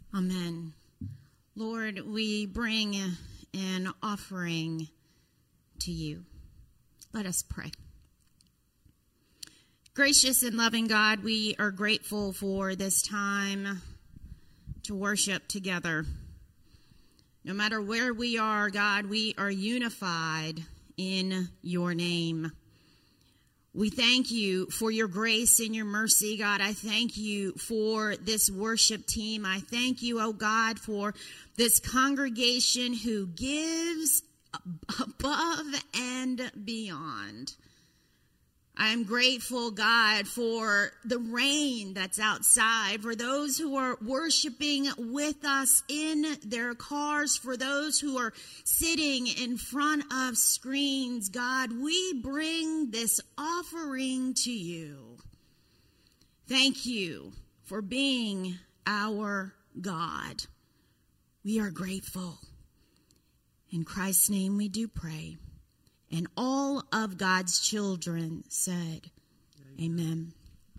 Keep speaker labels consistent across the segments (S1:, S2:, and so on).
S1: Amen. Lord, we bring an offering to you. Let us pray. Gracious and loving God, we are grateful for this time to worship together. No matter where we are, God, we are unified in your name. We thank you for your grace and your mercy, God. I thank you for this worship team. I thank you, oh God, for this congregation who gives above and beyond. I am grateful, God, for the rain that's outside, for those who are worshiping with us in their cars, for those who are sitting in front of screens. God, we bring this offering to you. Thank you for being our God. We are grateful. In Christ's name we do pray. And all of God's children said, Amen.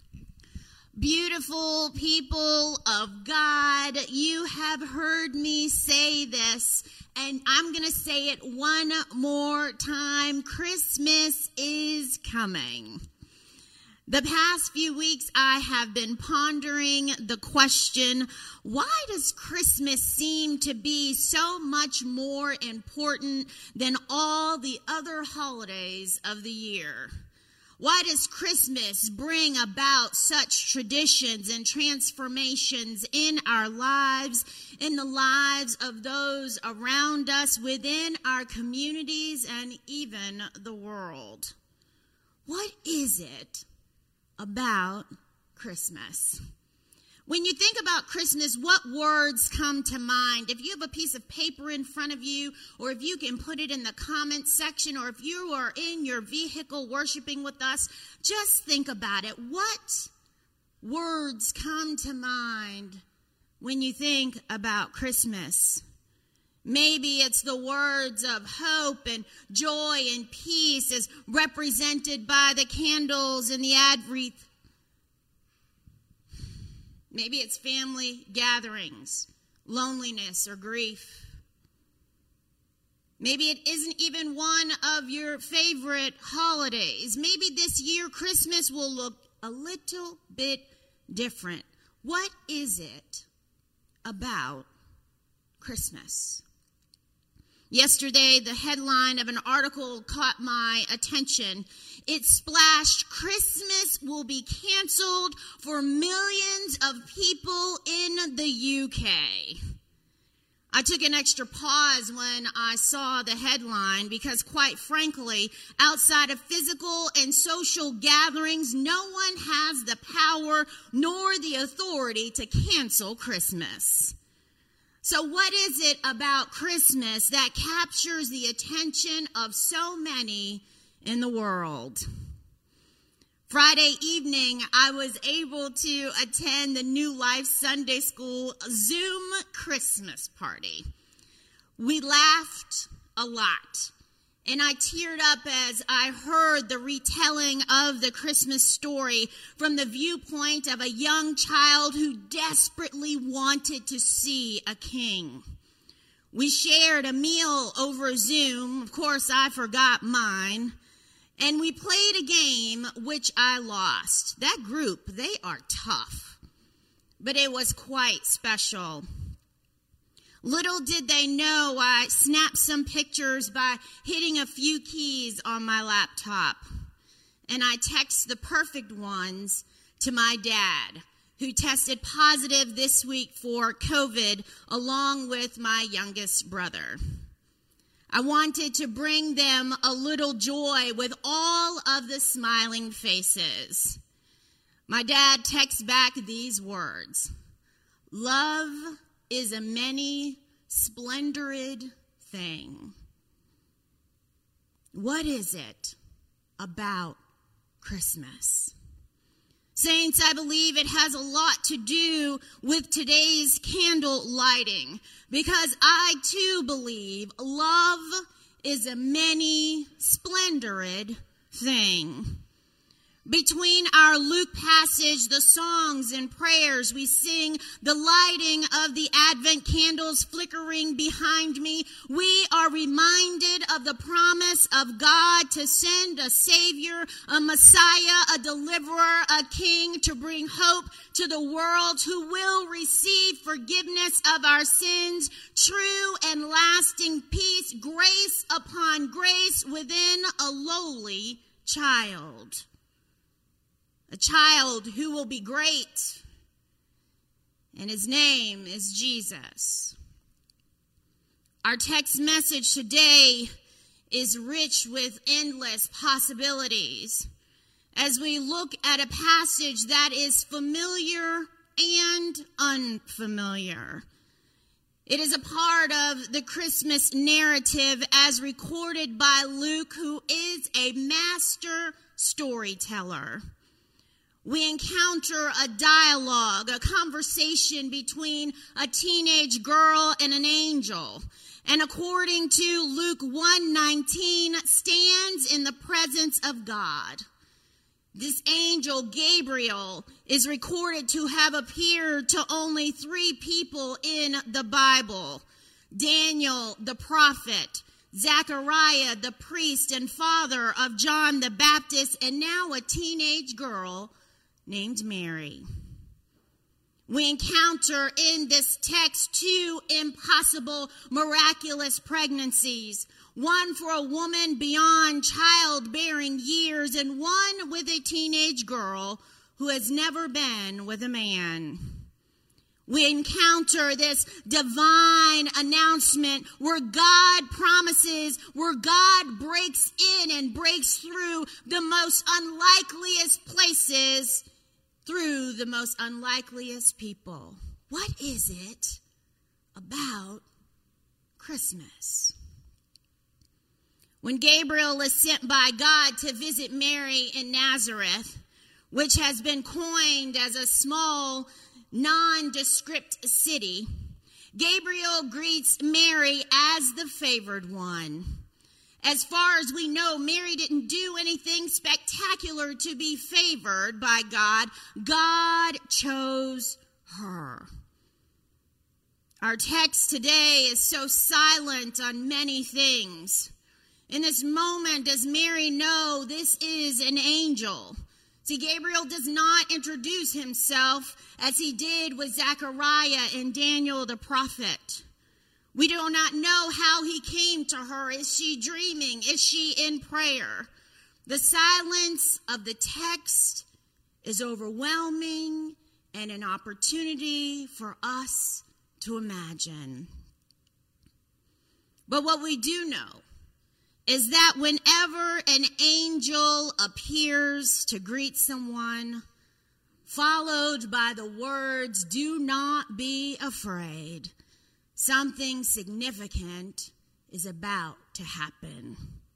S1: Beautiful people of God, you have heard me say this, and I'm going to say it one more time. Christmas is coming. The past few weeks, I have been pondering the question, why does Christmas seem to be so much more important than all the other holidays of the year? Why does Christmas bring about such traditions and transformations in our lives, in the lives of those around us, within our communities, and even the world? What is it about Christmas? When you think about Christmas, what words come to mind? If you have a piece of paper in front of you, or if you can put it in the comments section, or if you are in your vehicle worshiping with us, just think about it. What words come to mind when you think about Christmas? Maybe it's the words of hope and joy and peace as represented by the candles and the ad wreath. Maybe it's family gatherings, loneliness, or grief. Maybe it isn't even one of your favorite holidays. Maybe this year Christmas will look a little bit different. What is it about Christmas? Yesterday, the headline of an article caught my attention. It splashed, "Christmas will be canceled for millions of people in the UK." I took an extra pause when I saw the headline because, quite frankly, outside of physical and social gatherings, no one has the power nor the authority to cancel Christmas. So what is it about Christmas that captures the attention of so many in the world? Friday evening, I was able to attend the New Life Sunday School Zoom Christmas party. We laughed a lot, and I teared up as I heard the retelling of the Christmas story from the viewpoint of a young child who desperately wanted to see a king. We shared a meal over Zoom. Of course, I forgot mine. And we played a game which I lost. That group, they are tough. But it was quite special. Little did they know I snapped some pictures by hitting a few keys on my laptop. And I texted the perfect ones to my dad, who tested positive this week for COVID, along with my youngest brother. I wanted to bring them a little joy with all of the smiling faces. My dad texts back these words: "Love is a many splendid thing." What is it about Christmas? Saints, I believe it has a lot to do with today's candle lighting, because I too believe love is a many splendid thing. Between our Luke passage, the songs and prayers we sing, the lighting of the Advent candles flickering behind me, we are reminded of the promise of God to send a Savior, a Messiah, a deliverer, a King to bring hope to the world, who will receive forgiveness of our sins, true and lasting peace, grace upon grace within a lowly child. A child who will be great, and his name is Jesus. Our text message today is rich with endless possibilities as we look at a passage that is familiar and unfamiliar. It is a part of the Christmas narrative as recorded by Luke, who is a master storyteller. We encounter a dialogue, a conversation between a teenage girl and an angel. And according to Luke 1:19, stands in the presence of God. This angel, Gabriel, is recorded to have appeared to only 3 people in the Bible: Daniel, the prophet, Zechariah, the priest and father of John the Baptist, and now a teenage girl named Mary. We encounter in this text 2 impossible, miraculous pregnancies. One for a woman beyond childbearing years, and one with a teenage girl who has never been with a man. We encounter this divine announcement where God promises, where God breaks in and breaks through the most unlikeliest places, through the most unlikeliest people. What is it about Christmas? When Gabriel is sent by God to visit Mary in Nazareth, which has been coined as a small, nondescript city, Gabriel greets Mary as the favored one. As far as we know, Mary didn't do anything spectacular to be favored by God. God chose her. Our text today is so silent on many things. In this moment, does Mary know this is an angel? See, Gabriel does not introduce himself as he did with Zechariah and Daniel the prophet. We do not know how he came to her. Is she dreaming? Is she in prayer? The silence of the text is overwhelming and an opportunity for us to imagine. But what we do know is that whenever an angel appears to greet someone, followed by the words, "Do not be afraid," something significant is about to happen.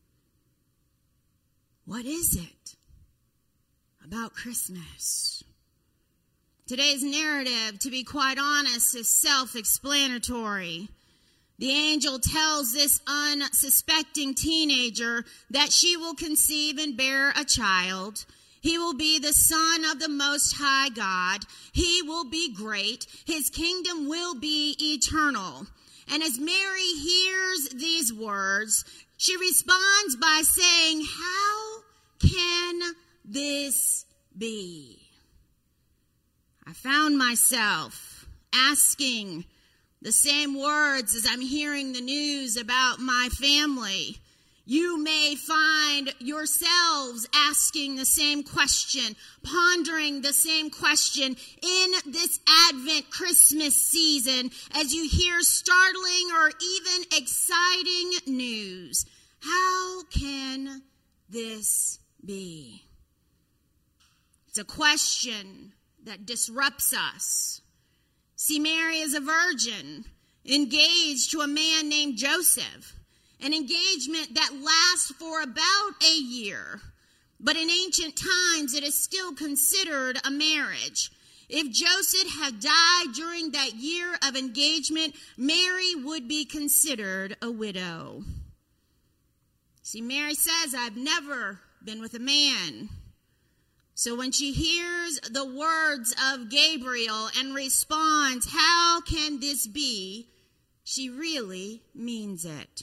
S1: What is it about Christmas? Today's narrative, to be quite honest, is self-explanatory. The angel tells this unsuspecting teenager that she will conceive and bear a child. He will be the Son of the Most High God. He will be great. His kingdom will be eternal. And as Mary hears these words, she responds by saying, "How can this be?" I found myself asking the same words as I'm hearing the news about my family. You may find yourselves asking the same question, pondering the same question in this Advent Christmas season as you hear startling or even exciting news. How can this be? It's a question that disrupts us. See, Mary is a virgin, engaged to a man named Joseph, an engagement that lasts for about a year. But in ancient times, it is still considered a marriage. If Joseph had died during that year of engagement, Mary would be considered a widow. See, Mary says, "I've never been with a man." So when she hears the words of Gabriel and responds, "How can this be?" she really means it.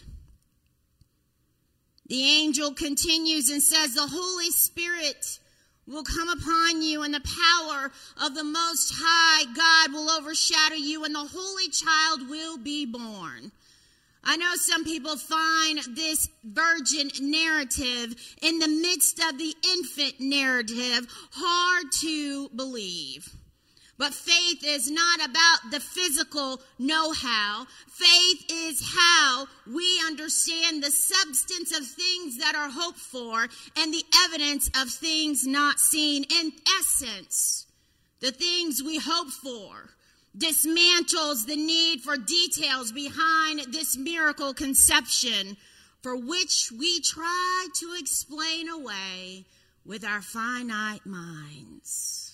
S1: The angel continues and says, "The Holy Spirit will come upon you, and the power of the Most High God will overshadow you, and the Holy Child will be born." I know some people find this virgin narrative in the midst of the infant narrative hard to believe. But faith is not about the physical know-how. Faith is how we understand the substance of things that are hoped for and the evidence of things not seen. In essence, the things we hope for dismantles the need for details behind this miracle conception, for which we try to explain away with our finite minds.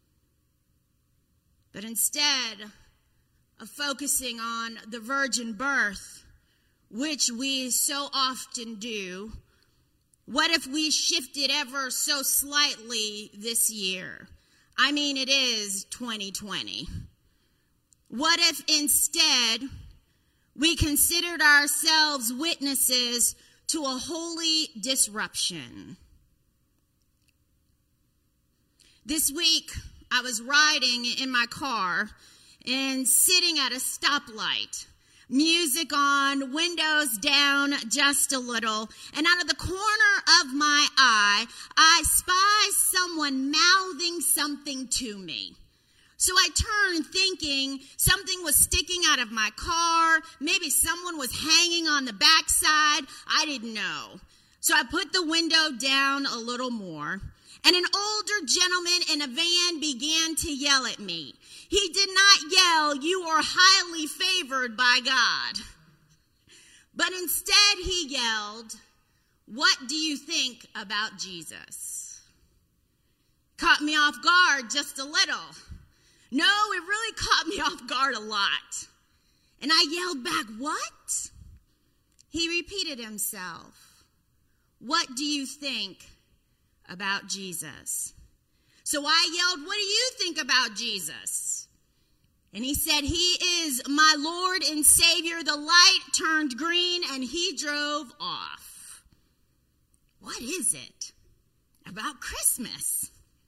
S1: But instead of focusing on the virgin birth, which we so often do, what if we shifted ever so slightly this year? I mean, it is 2020. What if instead we considered ourselves witnesses to a holy disruption? This week, I was riding in my car and sitting at a stoplight, music on, windows down just a little, and out of the corner of my eye, I spy someone mouthing something to me. So I turned thinking something was sticking out of my car. Maybe someone was hanging on the backside. I didn't know. So I put the window down a little more. And an older gentleman in a van began to yell at me. He did not yell, "You are highly favored by God." But instead he yelled, "What do you think about Jesus?" Caught me off guard just a little. No, it really caught me off guard a lot. And I yelled back, "What?" He repeated himself, "What do you think about Jesus?" So I yelled, "What do you think about Jesus?" And he said, "He is my Lord and Savior." The light turned green and he drove off. What is it about Christmas?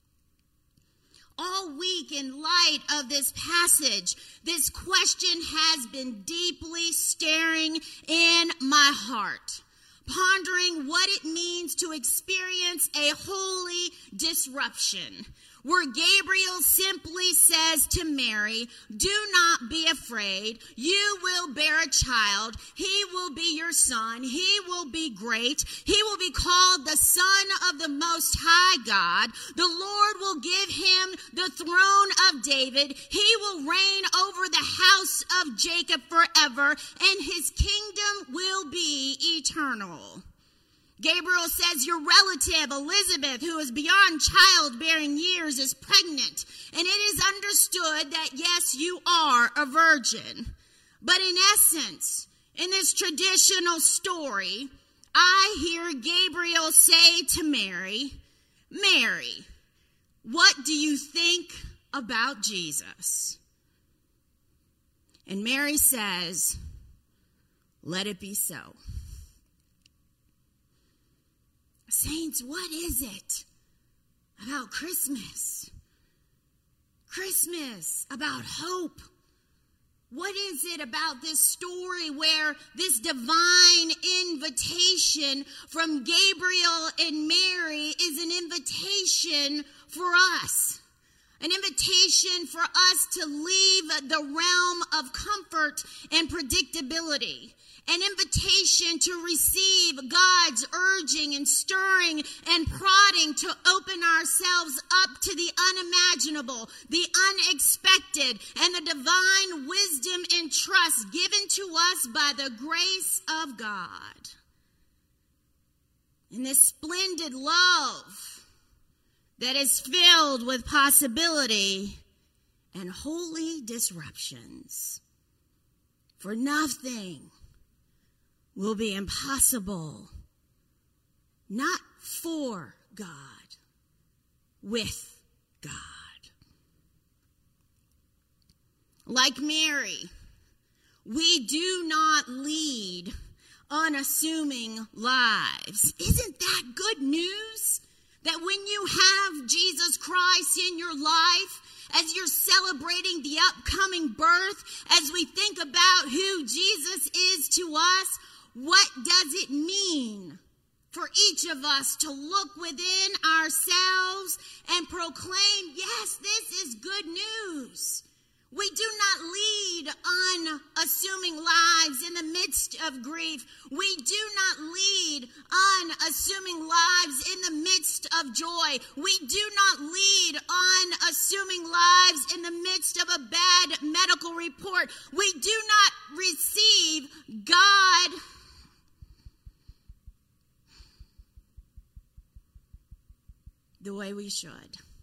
S1: All week, in light of this passage, this question has been deeply staring in my heart, pondering what it means to experience a holy disruption, where Gabriel simply says to Mary, "Do not be afraid. You will bear a child. He will be your son. He will be great. He will be called the Son of the Most High God. The Lord will give him the throne of David. He will reign over the house of Jacob forever, and his kingdom will be eternal." Gabriel says your relative Elizabeth, who is beyond childbearing years, is pregnant. And it is understood that, yes, you are a virgin. But in essence, in this traditional story, I hear Gabriel say to Mary, "Mary, what do you think about Jesus?" And Mary says, "Let it be so." Saints, what is it about Christmas? Christmas, about hope. What is it about this story where this divine invitation from Gabriel and Mary is an invitation for us? An invitation for us to leave the realm of comfort and predictability. An invitation to receive God's urging and stirring and prodding to open ourselves up to the unimaginable, the unexpected, and the divine wisdom and trust given to us by the grace of God. In this splendid love that is filled with possibility and holy disruptions. For nothing will be impossible, not for God, with God. Like Mary, we do not lead unassuming lives. Isn't that good news? That when you have Jesus Christ in your life, as you're celebrating the upcoming birth, as we think about who Jesus is to us, what does it mean for each of us to look within ourselves and proclaim, yes, this is good news. We do not lead unassuming lives in the midst of grief. We do not lead unassuming lives in the midst of joy. We do not lead unassuming lives in the midst of a bad medical report. We do not receive God the way we should.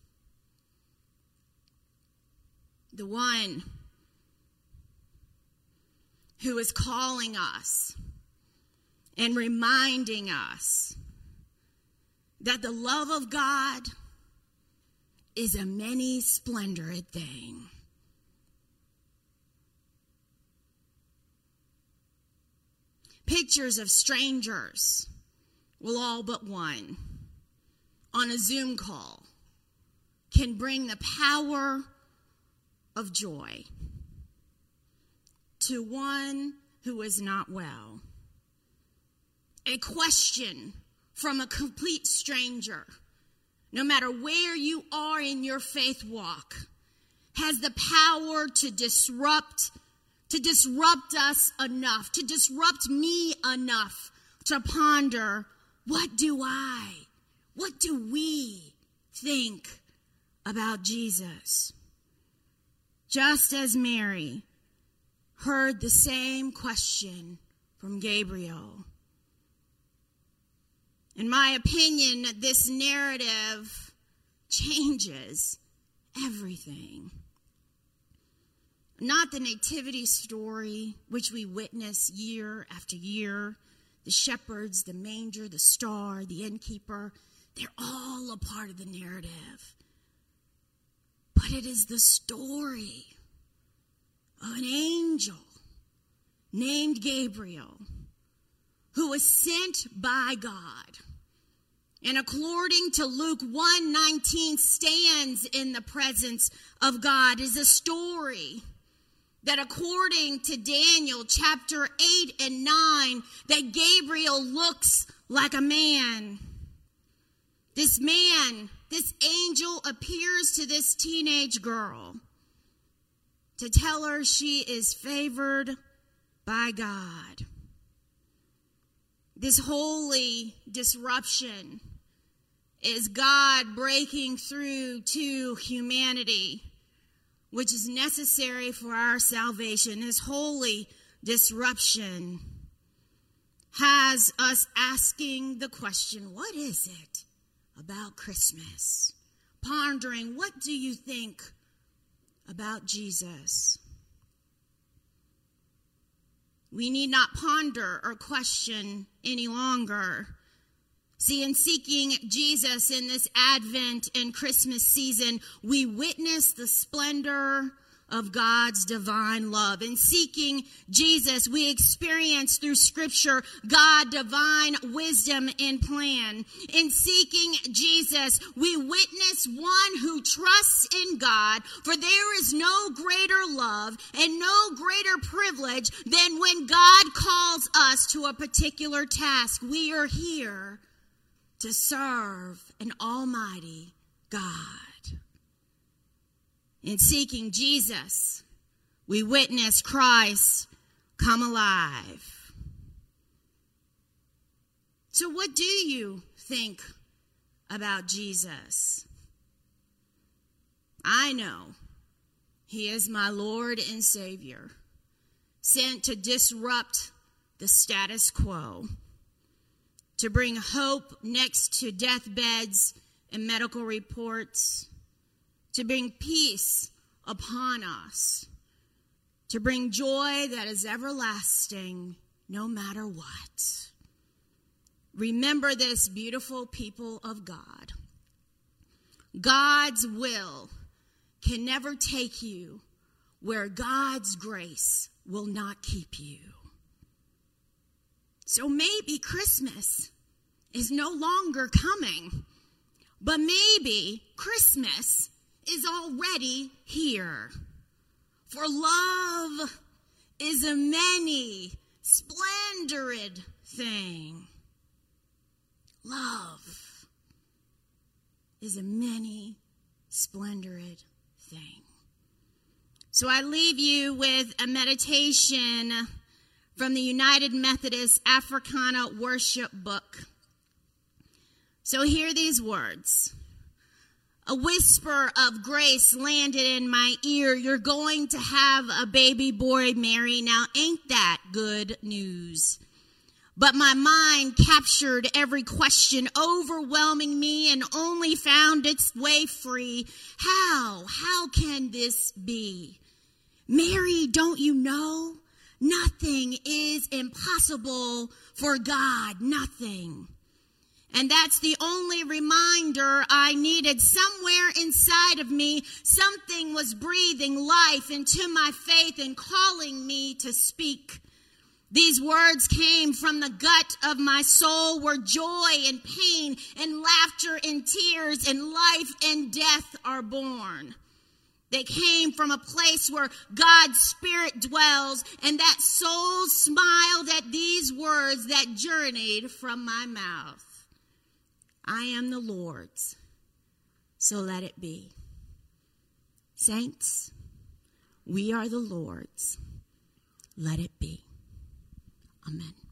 S1: The one who is calling us and reminding us that the love of God is a many-splendored thing. Pictures of strangers, well, all but one, on a Zoom call can bring the power of joy to one who is not well. A question from a complete stranger, no matter where you are in your faith walk, has the power to disrupt us enough, to disrupt me enough to ponder, what do we think about Jesus? Just as Mary heard the same question from Gabriel. In my opinion, this narrative changes everything. Not the nativity story, which we witness year after year. The shepherds, the manger, the star, the innkeeper, they're all a part of the narrative. But it is the story of an angel named Gabriel who was sent by God. And according to Luke 1:19, stands in the presence of God. Is a story that according to Daniel chapter 8 and 9, that Gabriel looks like a man. This man, this angel appears to this teenage girl to tell her she is favored by God. This holy disruption is God breaking through to humanity, which is necessary for our salvation. This holy disruption has us asking the question, what is it about Christmas? Pondering, what do you think about Jesus? We need not ponder or question any longer. See, in seeking Jesus in this Advent and Christmas season, we witness the splendor of God's divine love. In seeking Jesus, we experience through Scripture God's divine wisdom and plan. In seeking Jesus, we witness one who trusts in God, for there is no greater love and no greater privilege than when God calls us to a particular task. We are here to serve an almighty God. In seeking Jesus, we witness Christ come alive. So what do you think about Jesus? I know he is my Lord and Savior, sent to disrupt the status quo, to bring hope next to deathbeds and medical reports, to bring peace upon us, to bring joy that is everlasting no matter what. Remember this, beautiful people of God. God's will can never take you where God's grace will not keep you. So maybe Christmas is no longer coming, but maybe Christmas is already here. For love is a many splendid thing. Love is a many splendid thing. So I leave you with a meditation from the United Methodist Africana Worship Book. So hear these words. A whisper of grace landed in my ear. You're going to have a baby boy, Mary. Now, ain't that good news? But my mind captured every question, overwhelming me, and only found its way free. How? How can this be? Mary, don't you know? Nothing is impossible for God. Nothing. And that's the only reminder I needed. Somewhere inside of me, something was breathing life into my faith and calling me to speak. These words came from the gut of my soul, where joy and pain and laughter and tears and life and death are born. They came from a place where God's Spirit dwells, and that soul smiled at these words that journeyed from my mouth. I am the Lord's, so let it be. Saints, we are the Lord's. Let it be. Amen.